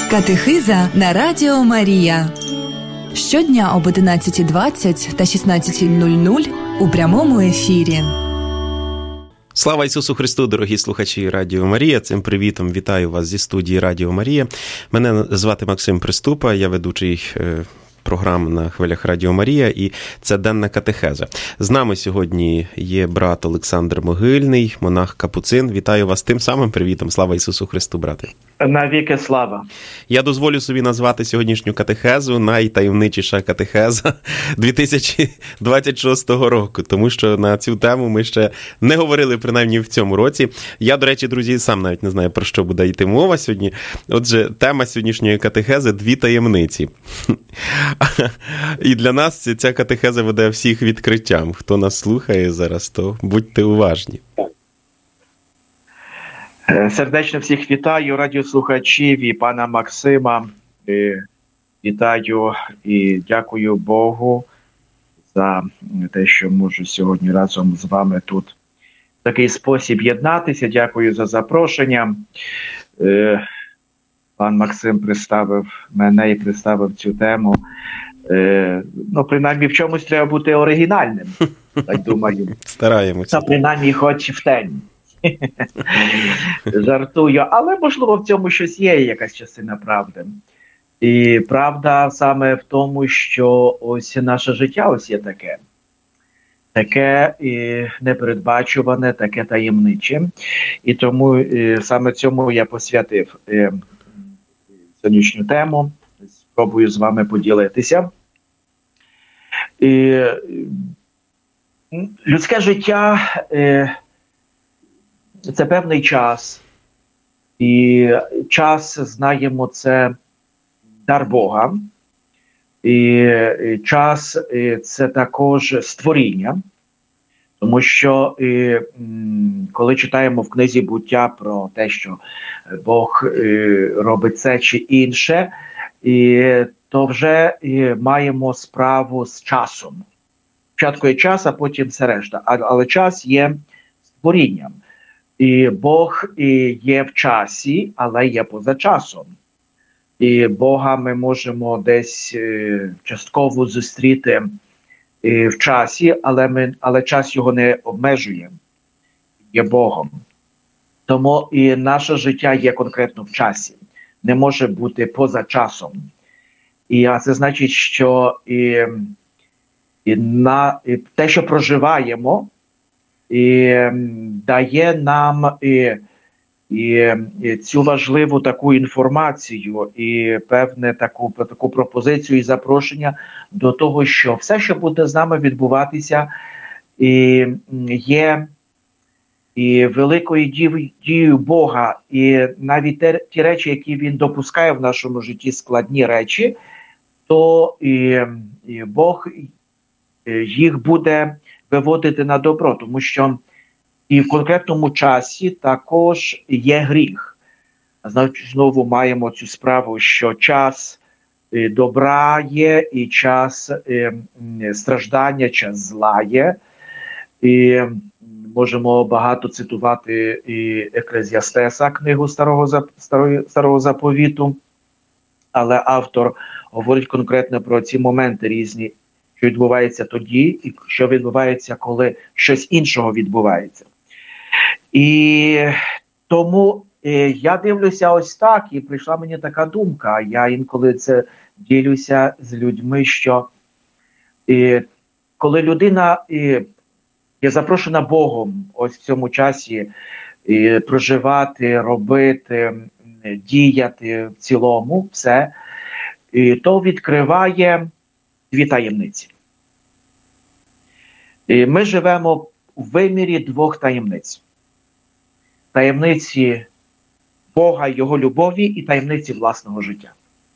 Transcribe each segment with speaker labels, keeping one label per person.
Speaker 1: Катехиза на Радіо Марія. Щодня об 11:20 та 16:00 у прямому ефірі.
Speaker 2: Слава Ісусу Христу, дорогі слухачі Радіо Марія. Цим привітом вітаю вас зі студії Радіо Марія. Мене звати Максим Приступа, я ведучий програм на хвилях Радіо Марія, і це денна катехеза. З нами сьогодні є брат Олександр Могильний, монах-капуцин. Вітаю вас тим самим привітом. Слава Ісусу Христу, брате.
Speaker 3: Навіки слава.
Speaker 2: Я дозволю собі назвати сьогоднішню катехезу найтаємничіша катехеза 2026 року, тому що на цю тему ми ще не говорили, принаймні, в цьому році. Я, до речі, друзі, сам навіть не знаю, про що буде йти мова сьогодні. Отже, тема сьогоднішньої катехези – 2 таємниці. І для нас ця катехеза веде всіх відкриттям. Хто нас слухає зараз, то будьте уважні.
Speaker 3: Сердечно всіх вітаю, радіослухачів і пана Максима. Вітаю і дякую Богу за те, що можу сьогодні разом з вами тут в такий спосіб єднатися. Дякую за запрошення. Пан Максим представив мене і представив цю тему. Принаймні в чомусь треба бути оригінальним, так думаю.
Speaker 2: Стараємося.
Speaker 3: Принаймні хоч в темі. Жартую, але можливо в цьому щось є, якась частина правди. І правда саме в тому, що ось наше життя ось є таке і непередбачуване, таке таємниче. І тому саме цьому я посвятив сьогоднішню тему. Спробую з вами поділитися. Людське життя це певний час, і час, знаємо, це дар Бога, і час це також створіння, тому що коли читаємо в книзі «Буття» про те, що Бог робить це чи інше, то вже маємо справу з часом. Спочатку є час, а потім все решта, але час є створінням. І Бог є в часі, але є поза часом. І Бога ми можемо десь частково зустріти в часі, але час його не обмежує. Є Богом. Тому і наше життя є конкретно в часі. Не може бути поза часом. І це значить, що те, що проживаємо, і дає нам цю важливу таку інформацію і певне таку пропозицію і запрошення до того, що все, що буде з нами відбуватися, є великою дією Бога, і навіть ті речі, які Він допускає в нашому житті, складні речі, то Бог їх буде виводити на добро, тому що і в конкретному часі також є гріх. Значить, знову маємо цю справу, що час добра є, і час страждання, час зла є. І можемо багато цитувати і Еклезіастеса, книгу Старого Заповіту, але автор говорить конкретно про ці моменти різні, що відбувається тоді, і що відбувається, коли щось іншого відбувається. І тому я дивлюся ось так, і прийшла мені така думка, я інколи це ділюся з людьми, що коли людина є запрошена Богом ось в цьому часі проживати, робити, діяти в цілому, все, то відкриває 2 таємниці. Ми живемо в вимірі 2 таємниць. Таємниці Бога, Його любові і таємниці власного життя.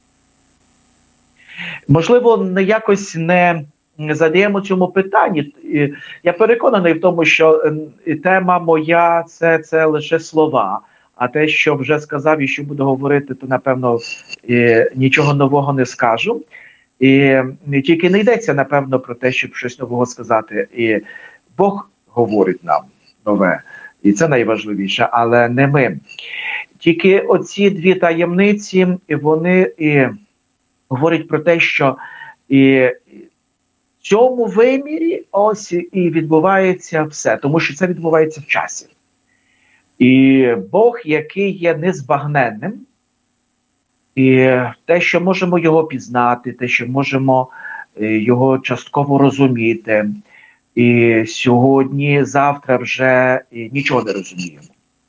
Speaker 3: Можливо, якось не задаємо цьому питанні. Я переконаний в тому, що тема моя – це лише слова, а те, що вже сказав і що буду говорити, то, напевно, нічого нового не скажу. І тільки не йдеться, напевно, про те, щоб щось нового сказати. І Бог говорить нам нове. І це найважливіше, але не ми. Тільки оці дві таємниці, вони говорять про те, що в цьому вимірі ось і відбувається все, тому що це відбувається в часі. І Бог, який є незбагненним, і те, що можемо його пізнати, те, що можемо його частково розуміти, і сьогодні, завтра вже нічого не розуміємо.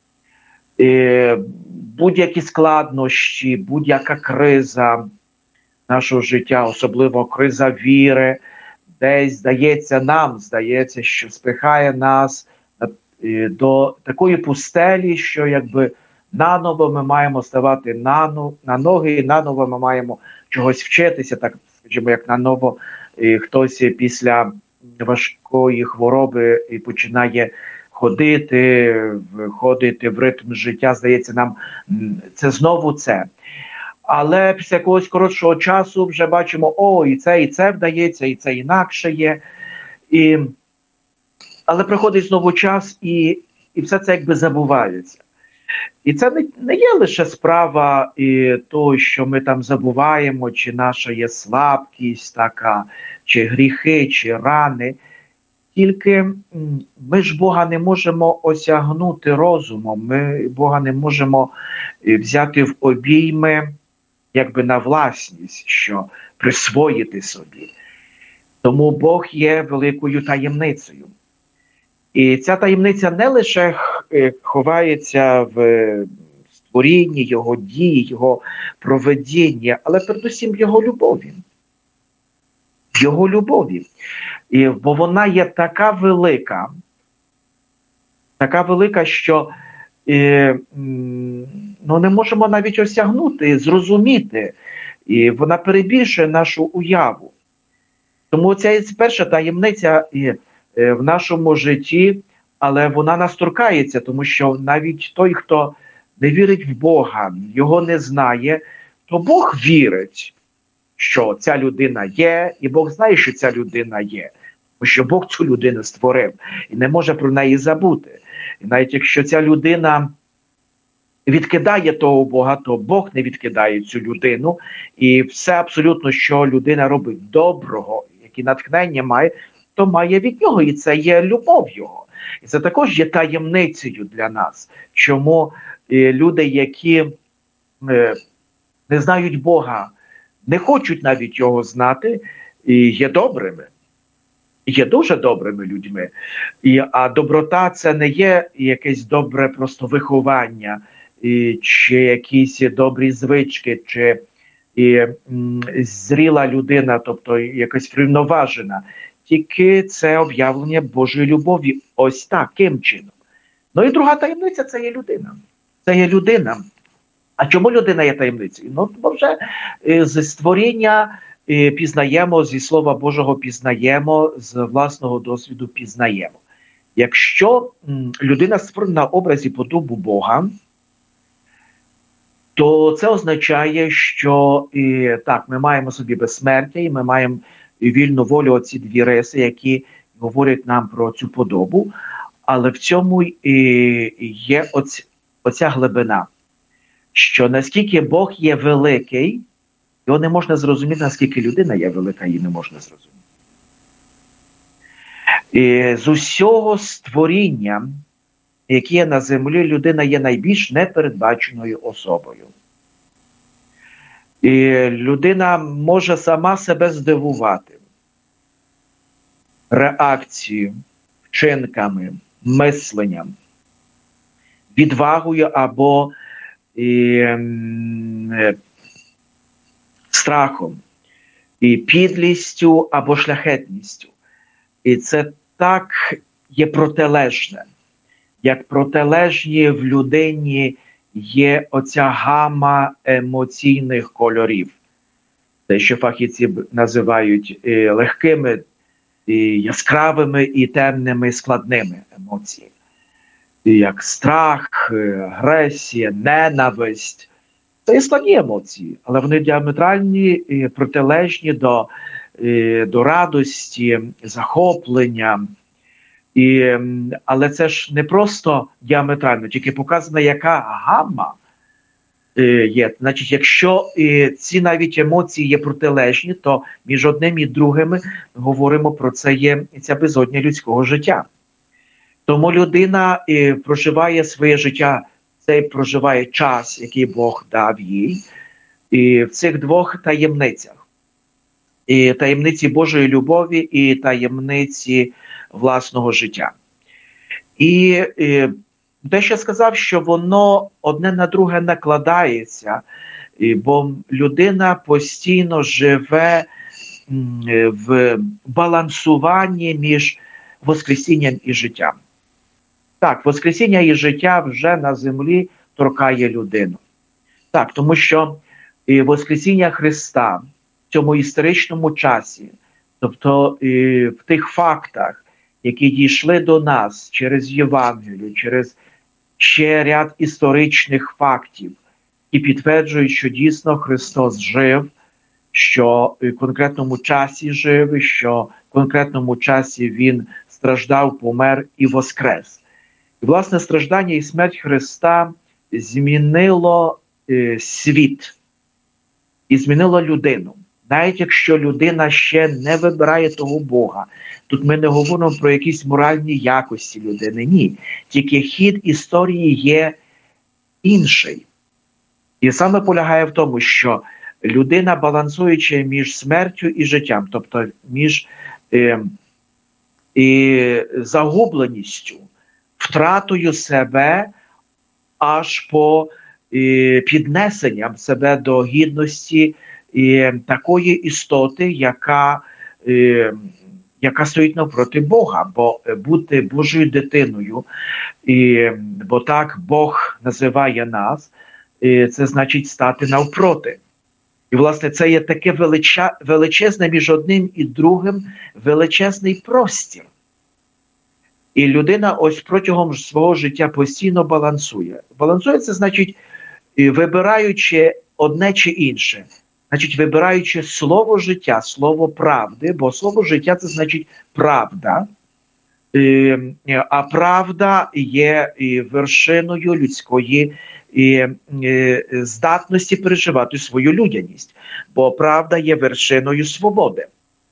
Speaker 3: Будь-які складнощі, будь-яка криза нашого життя, особливо криза віри, десь здається, що спихає нас до такої пустелі, що якби наново ми маємо ставати на ноги, і наново ми маємо чогось вчитися, так скажімо, як наново хтось після важкої хвороби і починає входити в ритм життя, здається, нам це знову це. Але після якогось коротшого часу вже бачимо, і це вдається, і це інакше є. Але приходить знову час, і все це якби забувається. І це не є лише справа того, що ми там забуваємо, чи наша є слабкість така, чи гріхи, чи рани. Тільки ми ж Бога не можемо осягнути розумом, ми Бога не можемо взяти в обійми, якби на власність, що присвоїти собі. Тому Бог є великою таємницею. І ця таємниця не лише ховається в створінні, Його дії, Його проведіння, але передусім в Його любові. В Його любові. Бо вона є така велика, що не можемо навіть осягнути, зрозуміти. І вона перебільшує нашу уяву. Тому ця перша таємниця в нашому житті, але вона нас торкається, тому що навіть той, хто не вірить в Бога, його не знає, то Бог вірить, що ця людина є, і Бог знає, що ця людина є. Тому що Бог цю людину створив і не може про неї забути. І навіть якщо ця людина відкидає того Бога, то Бог не відкидає цю людину. І все абсолютно, що людина робить доброго, які натхнення має, то має від нього. І це є любов його. І це також є таємницею для нас. Чому люди, які не знають Бога, не хочуть навіть його знати, і є добрими. Є дуже добрими людьми. А доброта – це не є якесь добре просто виховання, чи якісь добрі звички, чи зріла людина, тобто якась врівноважена. Тільки це об'явлення Божої любові ось таким чином. Ну і друга таємниця – це є людина. Це є людина. А чому людина є таємницею? Бо вже з створіння пізнаємо, зі Слова Божого пізнаємо, з власного досвіду пізнаємо. Якщо людина створена на образі подобу Бога, то це означає, що ми маємо собі безсмертя, і ми маємо вільну волю, оці дві риси, які говорять нам про цю подобу, але в цьому є оця глибина, що наскільки Бог є великий, його не можна зрозуміти, наскільки людина є велика, її не можна зрозуміти. І з усього створіння, яке є на землі, людина є найбільш непередбаченою особою. І людина може сама себе здивувати реакцією, вчинками, мисленням, відвагою або страхом, і підлістю або шляхетністю. І це так є протилежне. Як протилежні в людині є оця гама емоційних кольорів. Те, що фахівці називають легкими, яскравими і темними, складними емоціями. Як страх, агресія, ненависть. Це є складні емоції, але вони діаметральні, протилежні до радості, захоплення. Але це ж не просто діаметрально, тільки показана, яка гамма є. Значить, якщо ці навіть емоції є протилежні, то між одним і другим ми говоримо про це є ця безодня людського життя. Тому людина проживає своє життя, це проживає час, який Бог дав їй, і в цих двох таємницях. І таємниці Божої любові, і таємниці власного життя. І те, що я сказав, що воно одне на друге накладається, бо людина постійно живе в балансуванні між Воскресінням і життям. Так, Воскресіння і життя вже на землі торкає людину. Так, тому що Воскресіння Христа в цьому історичному часі, тобто в тих фактах, які дійшли до нас через Євангелію, через ще ряд історичних фактів, і підтверджують, що дійсно Христос жив, що в конкретному часі жив, що в конкретному часі Він страждав, помер і воскрес. І, власне, страждання і смерть Христа змінило світ і змінило людину. Навіть якщо людина ще не вибирає того Бога, тут ми не говоримо про якісь моральні якості людини, ні. Тільки хід історії є інший. І саме полягає в тому, що людина, балансуючи між смертю і життям, тобто між загубленістю, втратою себе аж по піднесенням себе до гідності такої істоти, яка стоїть навпроти Бога, бо бути Божою дитиною, бо так Бог називає нас, це значить стати навпроти. І, власне, це є таке величезне між одним і другим, величезний простір. І людина ось протягом свого життя постійно балансує. Балансує – це значить, вибираючи одне чи інше. Значить, вибираючи слово життя, слово правди, бо слово життя – це значить правда. А правда є вершиною людської здатності переживати свою людяність. Бо правда є вершиною свободи.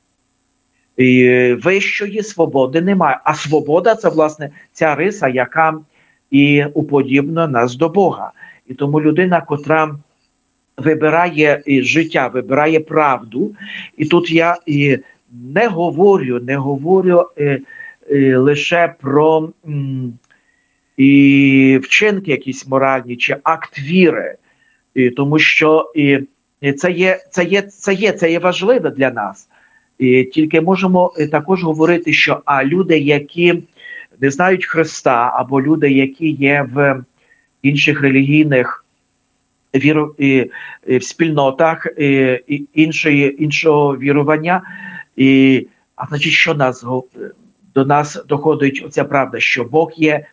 Speaker 3: Вищої свободи немає. А свобода – це, власне, ця риса, яка і уподібна нас до Бога. І тому людина, котра вибирає життя, вибирає правду, і тут я не говорю лише про вчинки якісь моральні чи акт віри, тому що це є важливе для нас. Тільки можемо також говорити, що люди, які не знають Христа, або люди, які є в інших релігійних спільнотах іншого вірування, а значить, що до нас доходить оця правда, що Бог є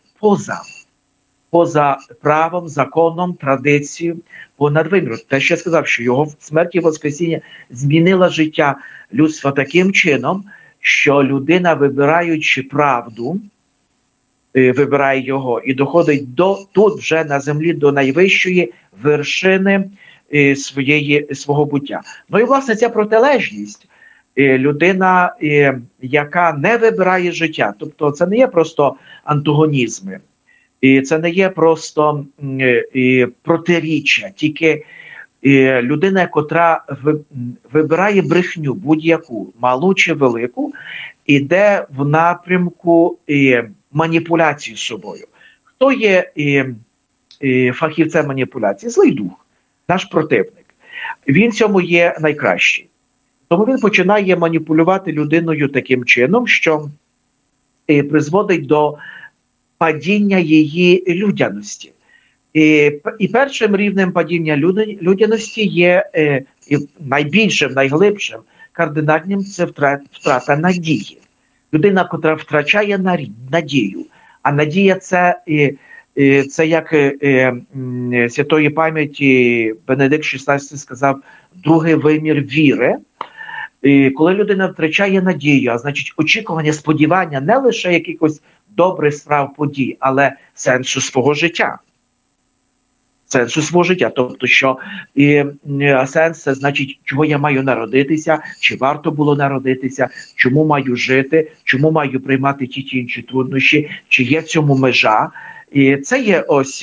Speaker 3: поза правом, законом, традицією, понад виміром. Те, що я сказав, що його смерть і воскресіння змінила життя людства таким чином, що людина, вибираючи правду, вибирає його і доходить тут вже на землі до найвищої вершини свого буття. Ну і, власне, ця протилежність, людина, яка не вибирає життя, тобто це не є просто антагонізми, і це не є просто протиріччя, тільки людина, котра вибирає брехню будь-яку, малу чи велику, іде в напрямку маніпуляції з собою. Хто є фахівцем маніпуляції? Злий дух, наш противник. Він цьому є найкращий. Тому він починає маніпулювати людиною таким чином, що призводить до падіння її людяності. І першим рівнем падіння людяності є найбільшим, найглибшим, кардинальним – це втрата надії. Людина, котра втрачає надію, а надія – це як святої пам'яті Бенедикт XVI сказав, другий вимір віри. Коли людина втрачає надію, а значить очікування, сподівання не лише якихось добрих справ, подій, але сенсу свого життя. сенсу свого життя. Тобто, що сенс – це значить, чого я маю народитися, чи варто було народитися, чому маю жити, чому маю приймати ті чи інші труднощі, чи є в цьому межа. І це є ось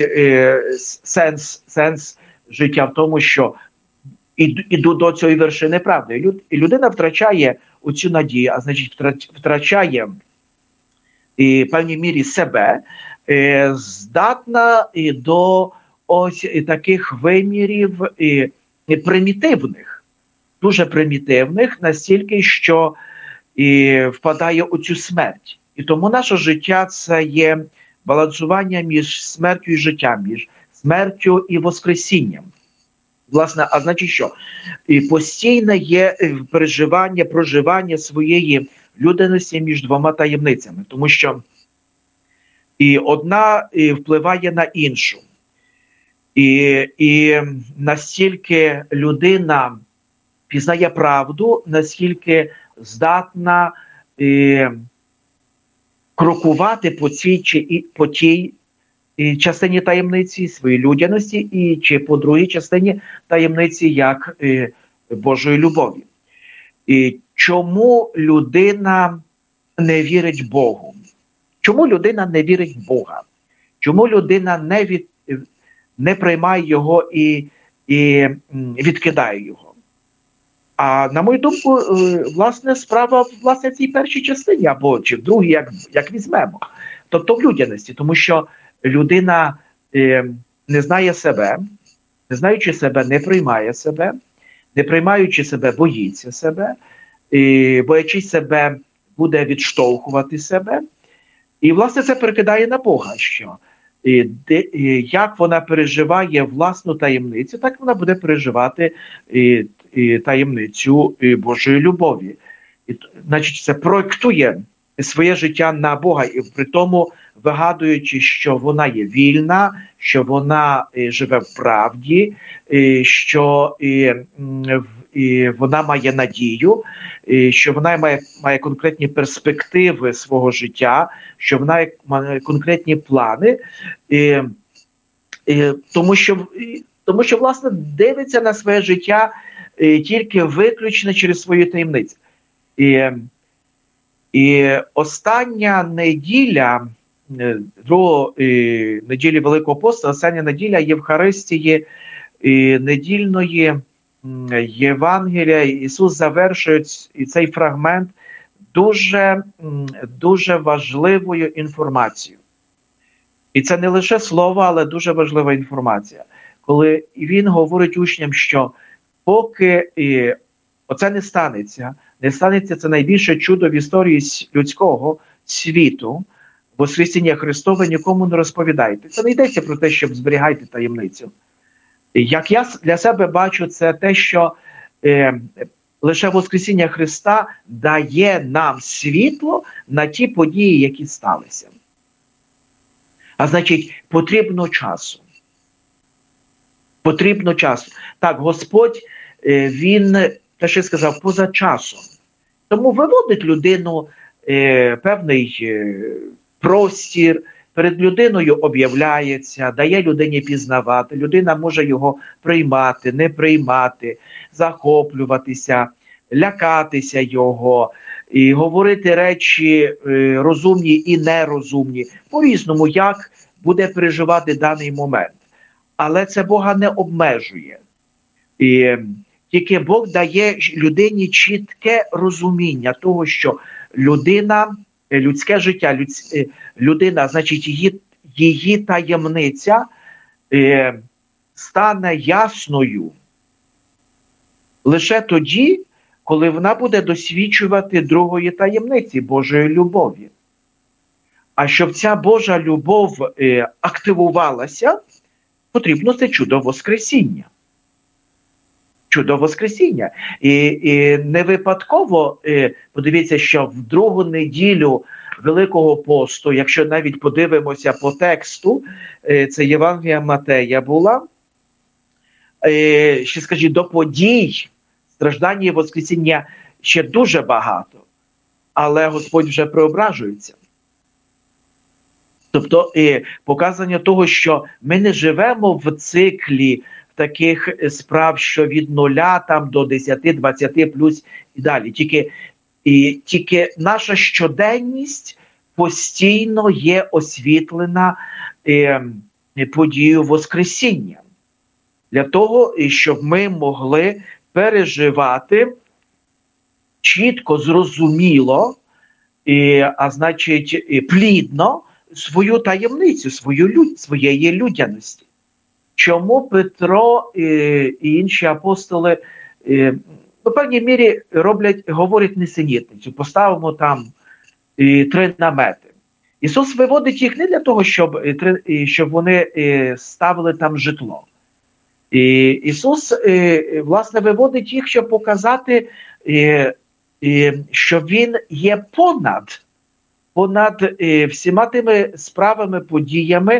Speaker 3: сенс життя в тому, що іду до цієї вершини правди. І людина втрачає оцю надію, а значить втрачає в певній мірі себе, здатна до ось таких вимірів примітивних, дуже примітивних, настільки, що впадає у цю смерть. І тому наше життя – це є балансування між смертю і життям, між смертю і воскресінням. Власне, а значить що? І постійне є проживання своєї людяності між двома таємницями, тому що і одна впливає на іншу. І настільки людина пізнає правду, наскільки здатна крокувати по тій частині таємниці своєї людяності, чи по другій частині таємниці як Божої любові. І чому людина не вірить Богу? Чому людина не вірить в Бога? Чому людина не приймає його і відкидає його? А на мою думку, власне, справа в цій першій частині, або чи в другій, як візьмемо. Тобто в людяності, тому що людина не знає себе, не знаючи себе, не приймає себе, не приймаючи себе, боїться себе, боячись себе, буде відштовхувати себе. І, власне, це перекидає на Бога, що як вона переживає власну таємницю, так вона буде переживати таємницю Божої любові. Значить, це проєктує своє життя на Бога, і при тому вигадуючи, що вона є вільна, що вона живе в правді, що вона має надію, що вона має конкретні перспективи свого життя, що вона має конкретні плани, тому що, власне, дивиться на своє життя тільки виключно через свою таємницю. І остання неділя, неділі Великого посту, остання неділя Євхаристії недільної Євангелія, Ісус завершує цей фрагмент дуже важливою інформацією. І це не лише слово, але дуже важлива інформація. Коли Він говорить учням, що поки оце не станеться це найбільше чудо в історії людського світу, Воскресіння Христове, нікому не розповідайте. Це не йдеться про те, щоб зберігайте таємницю. Як я для себе бачу, це те, що лише Воскресіння Христа дає нам світло на ті події, які сталися. А значить, потрібно часу. Потрібно часу. Так, Господь, Він, те, що я сказав, поза часом. Тому виводить людину певний простір, перед людиною об'являється, дає людині пізнавати, людина може його приймати, не приймати, захоплюватися, лякатися його, і говорити речі розумні і нерозумні, по-різному, як буде переживати даний момент. Але це Бога не обмежує. І тільки Бог дає людині чітке розуміння того, що людина, людське життя, людина, значить, її таємниця стане ясною лише тоді, коли вона буде досвідчувати другої таємниці Божої любові. А щоб ця Божа любов активувалася, потрібно це чудо Воскресіння. Чудо Воскресіння. І не випадково, подивіться, що в другу неділю Великого посту, якщо навіть подивимося по тексту, це Євангелія Матея була, ще скажіть, до подій страждання і Воскресіння ще дуже багато, але Господь вже преображується. Тобто показання того, що ми не живемо в циклі таких справ, що від 0 там, до 10, 20 плюс і далі. Тільки наша щоденність постійно є освітлена подією Воскресіння. Для того, щоб ми могли переживати чітко, зрозуміло, а значить плідно свою таємницю, своєї людяності. Чому Петро і інші апостоли в певній мірі говорять несенітницю, поставимо там 3 намети. Ісус виводить їх не для того, щоб вони ставили там житло. Ісус, власне, виводить їх, щоб показати, що Він є понад всіма тими справами, подіями,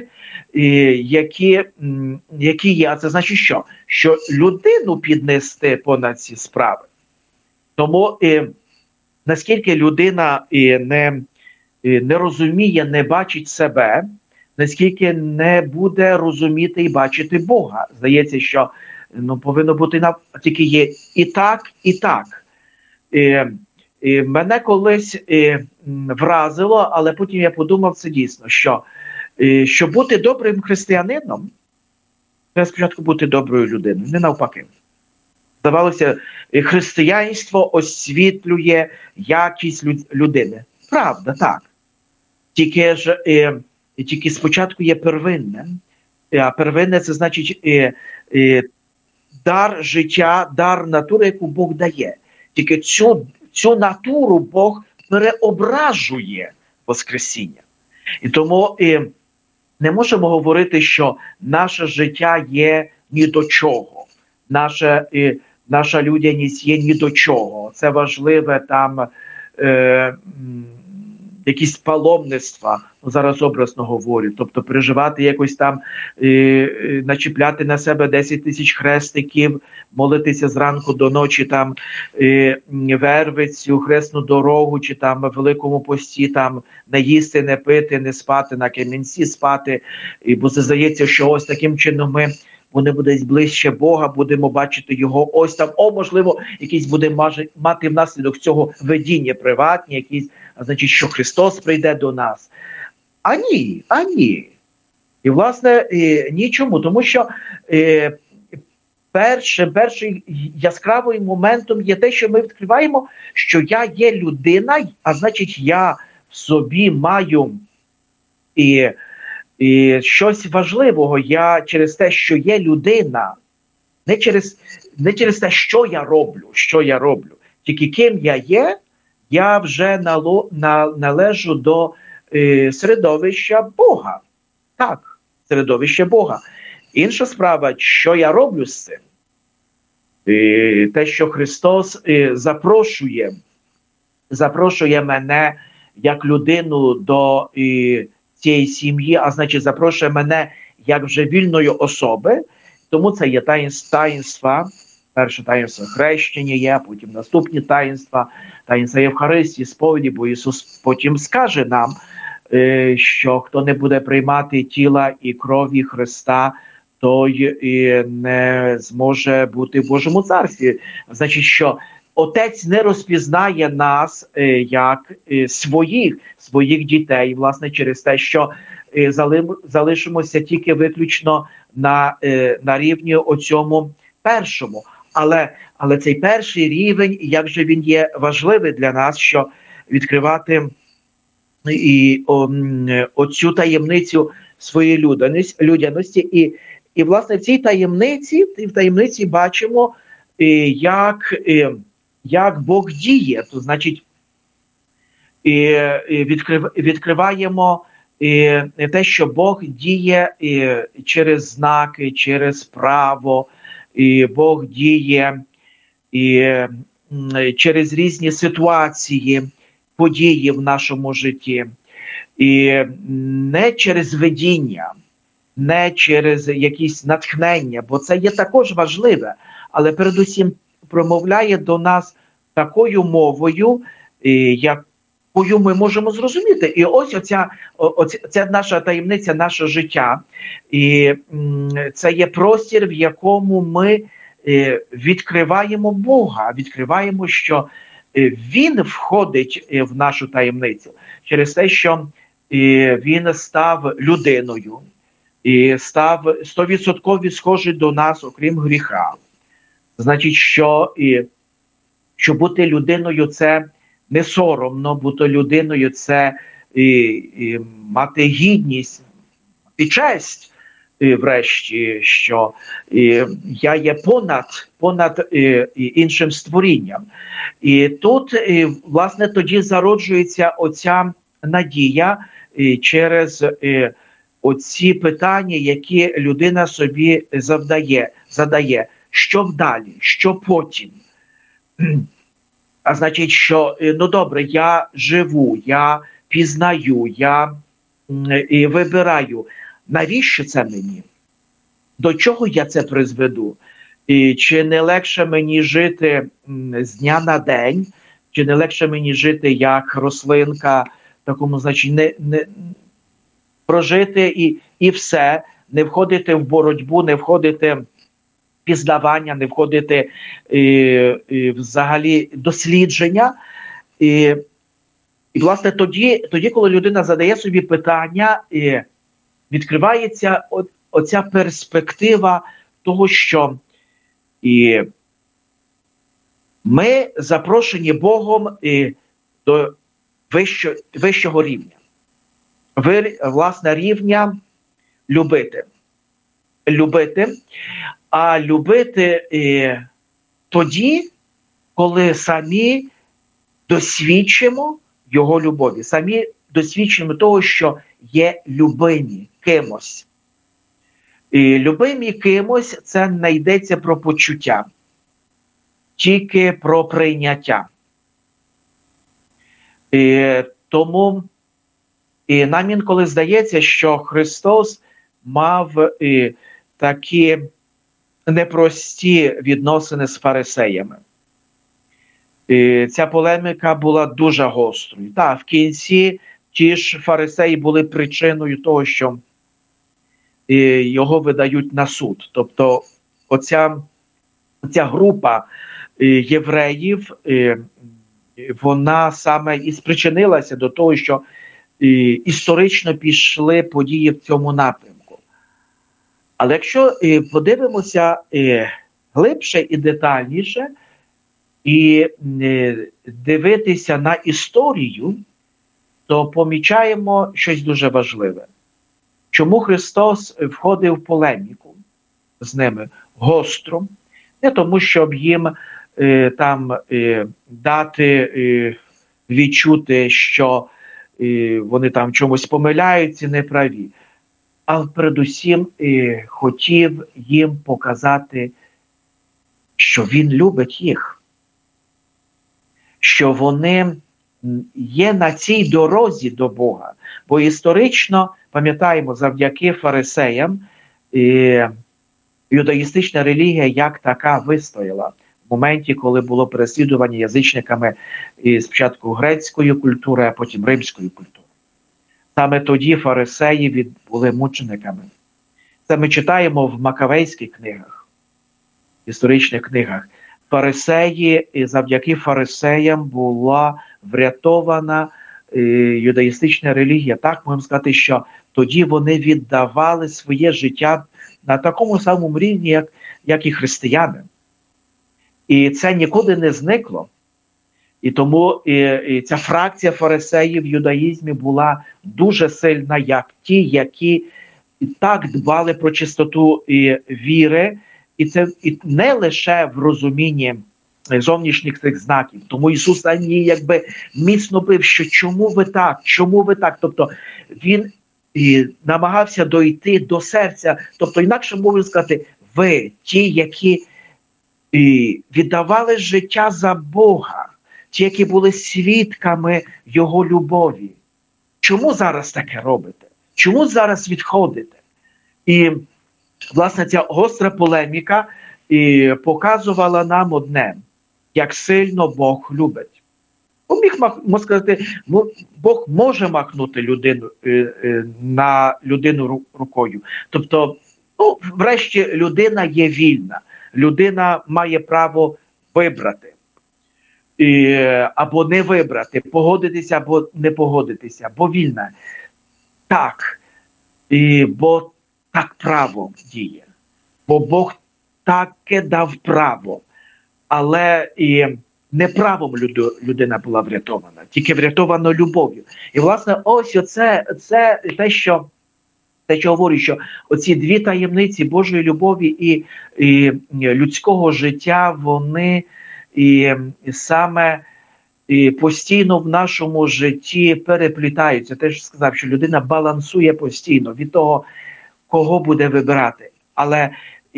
Speaker 3: які є. А це значить що? Що людину піднести понад ці справи. Тому наскільки людина не розуміє, не бачить себе, наскільки не буде розуміти і бачити Бога. Здається, що повинно бути тільки є і так, і так. Мене колись вразило, але потім я подумав, це дійсно, що бути добрим християнином, треба спочатку бути доброю людиною, не навпаки. Здавалося, християнство освітлює якість людини. Правда, так. Тільки спочатку є первинне. А первинне – це значить дар життя, дар натури, яку Бог дає. Тільки цю натуру Бог переображує Воскресіння. І тому не можемо говорити, що наше життя є ні до чого. Наша людяність є ні до чого. Це важливе там якісь паломництва, зараз образно говорю, тобто переживати якось там, начіпляти на себе 10 тисяч хрестиків, молитися зранку до ночі там вервицю, хресну дорогу, чи там в Великому пості там не їсти, не пити, не спати, на камінці спати, бо це здається, що ось таким чином вони будуть ближче Бога, будемо бачити Його ось там, можливо, якийсь буде мати внаслідок цього видіння приватні, якісь, а значить, що Христос прийде до нас. А ні. І, власне, нічому, тому що першим яскравим моментом є те, що ми відкриваємо, що я є людина, а значить, я в собі маю і щось важливого. Я через те, що є людина, не через те, що я роблю, тільки ким я є, я вже належу до середовища Бога. Так, середовище Бога. Інша справа, що я роблю з цим. Те, що Христос запрошує мене як людину до цієї сім'ї, а значить запрошує мене як вже вільної особи, тому це є таїнства. Перше таїнство хрещення є, потім наступні таїнства Євхаристії, сповіді, бо Ісус потім скаже нам, що хто не буде приймати тіла і крові Христа, той не зможе бути в Божому царстві. Значить, що Отець не розпізнає нас як своїх дітей, власне, через те, що залишимося тільки виключно на рівні оцьому першому. Але цей перший рівень, як же він є важливий для нас, що відкривати оцю таємницю своєї людяності. І власне, в цій таємниці бачимо, як Бог діє. То, значить, відкриваємо те, що Бог діє через знаки, через право, і Бог діє через різні ситуації, події в нашому житті. І не через видіння, не через якісь натхнення, бо це є також важливе, але передусім промовляє до нас такою мовою, яку ми можемо зрозуміти. І ось оця наша таємниця, наше життя. І це є простір, в якому ми відкриваємо Бога, відкриваємо, що Він входить в нашу таємницю через те, що Він став людиною і став 100% схожий до нас, окрім гріха. Значить, що бути людиною – це не соромно, бути людиною – це мати гідність, мати честь, врешті, що я є понад іншим створінням. І тут, власне, тоді зароджується оця надія через оці питання, які людина собі задає. Що вдалі, що потім? А значить, що, ну добре, я живу, я пізнаю, я вибираю. Навіщо це мені? До чого я це призведу? І чи не легше мені жити з дня на день? Чи не легше мені жити як рослинка, в такому значенні, не прожити і все, не входити в боротьбу, не входити в пізнавання, не входити взагалі дослідження. І власне, тоді, коли людина задає собі питання, відкривається оця перспектива того, що ми запрошені Богом до вищого рівня. Власне, рівня любити, а любити тоді, коли самі досвідчимо Його любові, самі досвідчимо того, що є любимі кимось. І любимі кимось – це не йдеться про почуття, тільки про прийняття. Тому нам інколи здається, що Христос мав такі непрості відносини з фарисеями. Ця полеміка була дуже гострою. Так, в кінці ті ж фарисеї були причиною того, що його видають на суд. Тобто оця група євреїв, вона саме і спричинилася до того, що історично пішли події в цьому напрямку. Але якщо подивимося глибше і детальніше, і дивитися на історію, то помічаємо щось дуже важливе. Чому Христос входив в полеміку з ними гостро? Не тому, щоб їм дати відчути, що вони там чомусь помиляються, неправі. А передусім хотів їм показати, що Він любить їх. Що вони є на цій дорозі до Бога. Бо історично, пам'ятаємо, завдяки фарисеям юдаїстична релігія як така вистояла. В моменті, коли було переслідування язичниками спочатку грецької культури, а потім римської культури. Саме тоді фарисеї були мучениками. Це ми читаємо в Макавейських книгах, історичних книгах. Фарисеї, і завдяки фарисеям була врятована юдаїстична релігія. Так, можемо сказати, що тоді вони віддавали своє життя на такому самому рівні, як і християни. І це нікуди не зникло. І тому ця фракція фарисеїв в юдаїзмі була дуже сильна, як ті, які так дбали про чистоту віри, і це не лише в розумінні зовнішніх цих знаків. Тому Ісус якби міцно бив, що чому ви так? Тобто Він намагався дойти до серця. Тобто, інакше можна сказати, ви, ті, які віддавали життя за Бога, ті, які були свідками Його любові. Чому зараз таке робите? Чому зараз відходите? І, власне, ця гостра полеміка показувала нам одне, як сильно Бог любить. Можна сказати, Бог може махнути на людину рукою. Тобто, врешті, людина є вільна. Людина має право вибрати. Або не вибрати, погодитися або не погодитися, бо вільна. Так, бо так право діє. Бо Бог таке дав право. Але не правом людина була врятована, тільки врятована любов'ю. І, власне, ось це те, що говорю, що оці дві таємниці Божої любові і людського життя, вони саме постійно в нашому житті переплітаються. Теж сказав, що людина балансує постійно від того, кого буде вибирати. Але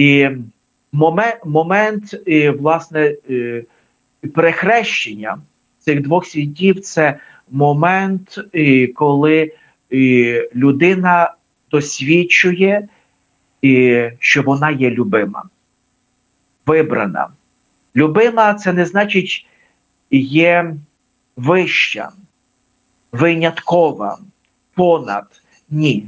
Speaker 3: момент, власне, перехрещення цих двох світів – це момент, коли людина досвідчує, що вона є любима, вибрана. Любима – це не значить є вища, виняткова, понад. Ні.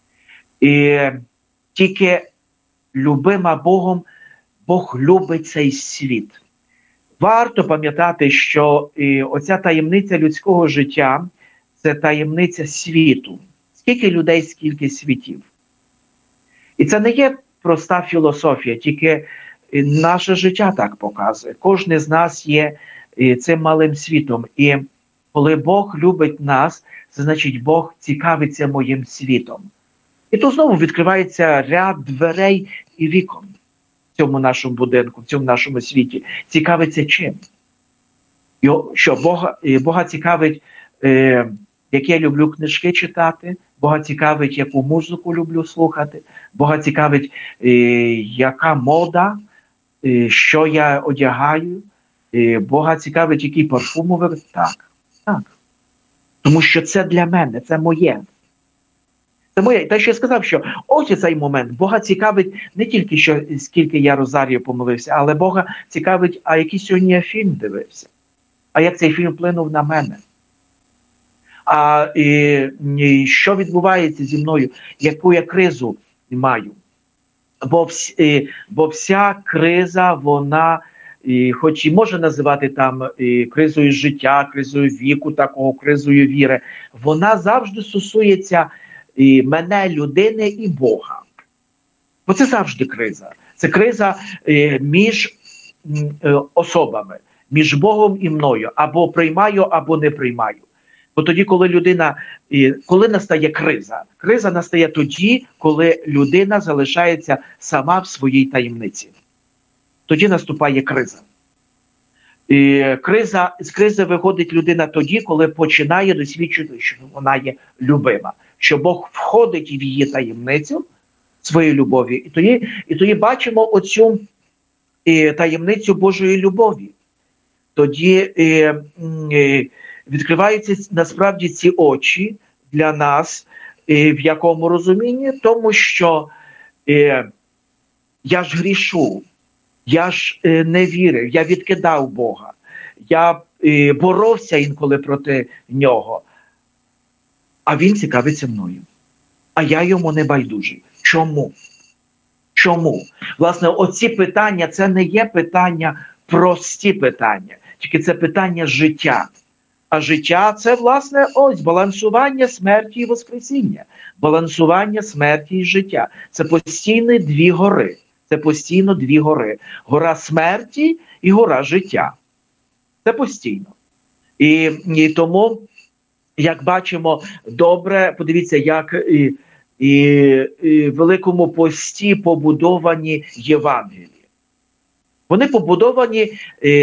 Speaker 3: Тільки любима Богом, Бог любить цей світ. Варто пам'ятати, що оця таємниця людського життя – це таємниця світу. Скільки людей, скільки світів. І це не є проста філософія, тільки наше життя так показує. Кожен з нас є цим малим світом. І коли Бог любить нас, це значить Бог цікавиться моїм світом. І тут знову відкривається ряд дверей і вікон в цьому нашому будинку, в цьому нашому світі. Цікавиться чим? Що Бога цікавить, які я люблю книжки читати, Бога цікавить, яку музику люблю слухати, Бога цікавить, яка мода, що я одягаю, Бога цікавить, який парфум вибрати. Так. Тому що це для мене, це моє. Це моє. Те, що я сказав, що ось цей момент Бога цікавить не тільки, що скільки я розарію помолився, але Бога цікавить, а який сьогодні я фільм дивився, а як цей фільм вплинув на мене. І що відбувається зі мною, яку я кризу маю. Бо вся криза, вона, хоч і може називати там кризою життя, кризою віку, такого кризою віри, вона завжди стосується мене, людини і Бога. Бо це завжди криза. Це криза між особами, між Богом і мною. Або приймаю, або не приймаю. Бо тоді, коли настає криза? Криза настає тоді, коли людина залишається сама в своїй таємниці. Тоді наступає криза. З кризи виходить людина тоді, коли починає досвідчити, що вона є любима. Що Бог входить в її таємницю своєї любові. І тоді бачимо оцю таємницю Божої любові. Тоді відкриваються насправді ці очі для нас, в якому розумінні? Тому що я ж грішу, я ж не вірив, я відкидав Бога, я боровся інколи проти Нього, а Він цікавиться мною, а я йому не байдужий. Чому? Чому? Власне, оці питання, це не є питання, прості питання, тільки це питання життя. А життя – це, власне, ось балансування смерті і воскресіння. Балансування смерті і життя. Це постійно дві гори. Це постійно дві гори. Гора смерті і гора життя. Це постійно. І тому, як бачимо, добре, подивіться, як в Великому пості побудовані Євангелії. Вони побудовані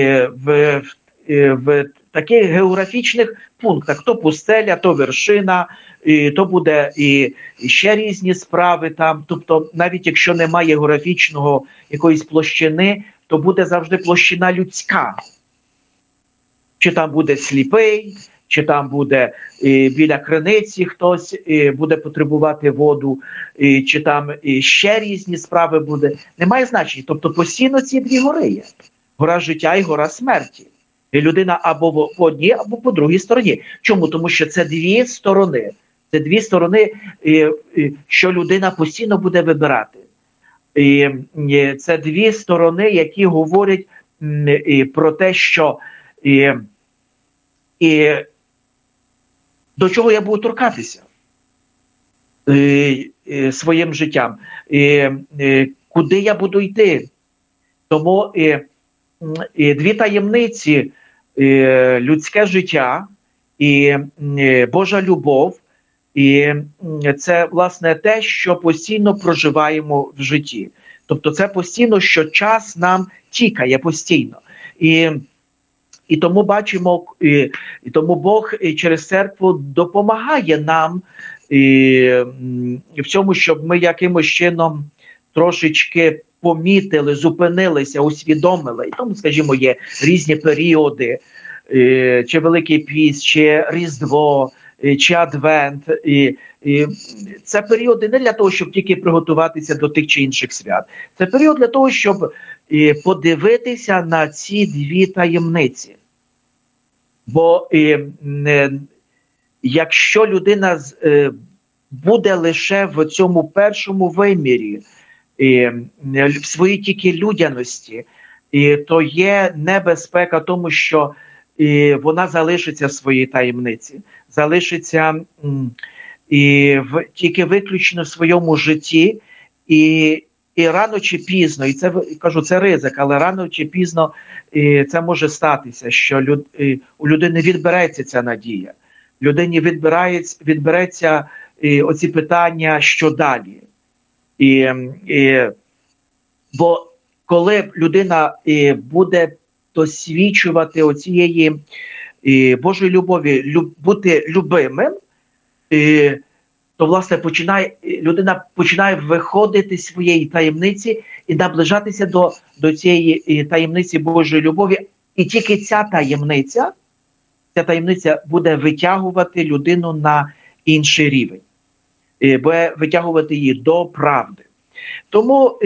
Speaker 3: в таких географічних пунктах. То пустеля, то вершина, то буде і ще різні справи там. Тобто, навіть якщо немає географічного якоїсь площини, то буде завжди площина людська. Чи там буде сліпий, чи там буде біля криниці хтось буде потребувати воду, чи там ще різні справи буде. Немає значення. Тобто постійно ці дві гори є. Гора життя і гора смерті. Людина або по одній, або по другій стороні. Чому? Тому що це дві сторони. Це дві сторони, що людина постійно буде вибирати. Це дві сторони, які говорять про те, що до чого я буду торкатися своїм життям, куди я буду йти. Тому дві таємниці людське життя і Божа любов, і це, власне, те, що постійно проживаємо в житті. Тобто це постійно, що час нам тікає постійно. І тому бачимо, і тому Бог через церкву допомагає нам в цьому, щоб ми якимось чином трошечки помітили, зупинилися, усвідомили. І тому, скажімо, є різні періоди, чи Великий Піст, чи Різдво, чи Адвент. І це періоди не для того, щоб тільки приготуватися до тих чи інших свят. Це період для того, щоб подивитися на ці дві таємниці. Бо якщо людина буде лише в цьому першому вимірі, в своїй тільки людяності, то є небезпека тому, що вона залишиться в своїй таємниці, залишиться тільки виключно в своєму житті, і рано чи пізно, і це, кажу, це ризик, але рано чи пізно це може статися, що у людини відбереться ця надія, людині відбереться оці питання, що далі. Бо коли людина буде досвідчувати оцієї Божої любові, бути любимим, то, власне, людина починає виходити з своєї таємниці і наближатися до цієї таємниці Божої любові. І тільки ця таємниця буде витягувати людину на інший рівень, буде витягувати її до правди. Тому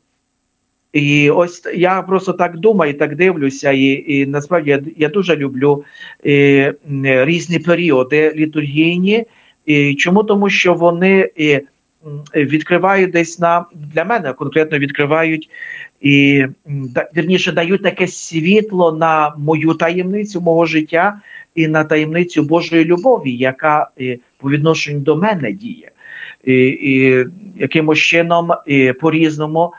Speaker 3: ось я просто так думаю, так дивлюся, і насправді я дуже люблю різні періоди літургійні. Чому? Тому що вони відкривають десь для мене конкретно відкривають, вірніше, дають таке світло на мою таємницю мого життя і на таємницю Божої любові, яка по відношенню до мене діє. І якимось чином по-різному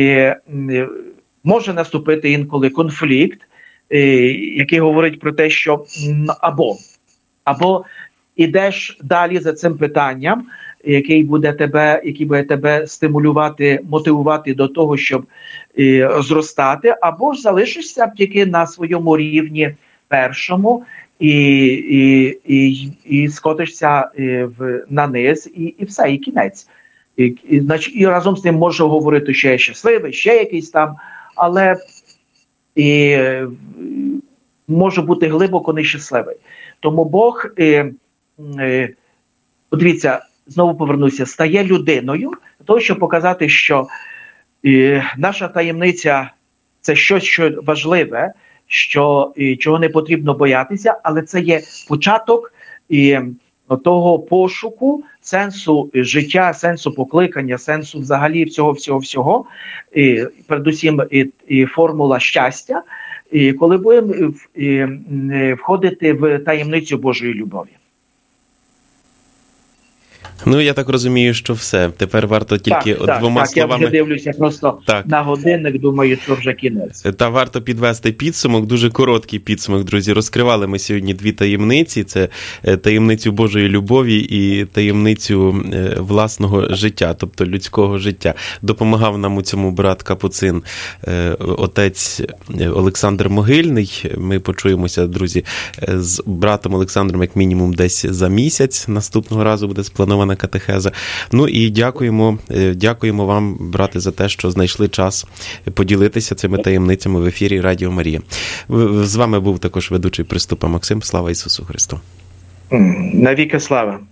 Speaker 3: може наступити інколи конфлікт, який говорить про те, що або ідеш далі за цим питанням, який буде тебе стимулювати, мотивувати до того, щоб зростати, або ж залишишся тільки на своєму рівні першому і скотишся на низ, і все, і кінець. І разом з тим можу говорити, що я щасливий, ще якийсь там, але можу бути глибоко нещасливий. Тому Бог, подивіться, знову повернуся, стає людиною, для того, щоб показати, що наша таємниця – це щось, що важливе, чого не потрібно боятися, але це є початок того пошуку, сенсу життя, сенсу покликання, сенсу взагалі всього, передусім формула щастя, коли будемо входити в таємницю Божої любові.
Speaker 2: Ну, я так розумію, що все. Тепер варто тільки двома словами...
Speaker 3: Я вже дивлюся просто на годинник, думаю, що вже кінець.
Speaker 2: Та варто підвести підсумок, дуже короткий підсумок, друзі. Розкривали ми сьогодні дві таємниці. Це таємницю Божої любові і таємницю власного життя, тобто людського життя. Допомагав нам у цьому брат Капуцин, отець Олександр Могильний. Ми почуємося, друзі, з братом Олександром як мінімум десь за місяць. Наступного разу буде спланована катехеза. Ну і дякуємо вам, брате, за те, що знайшли час поділитися цими таємницями в ефірі Радіо Марія. З вами був також ведучий Приступа Максим. Слава Ісусу Христу!
Speaker 3: Навіки слава!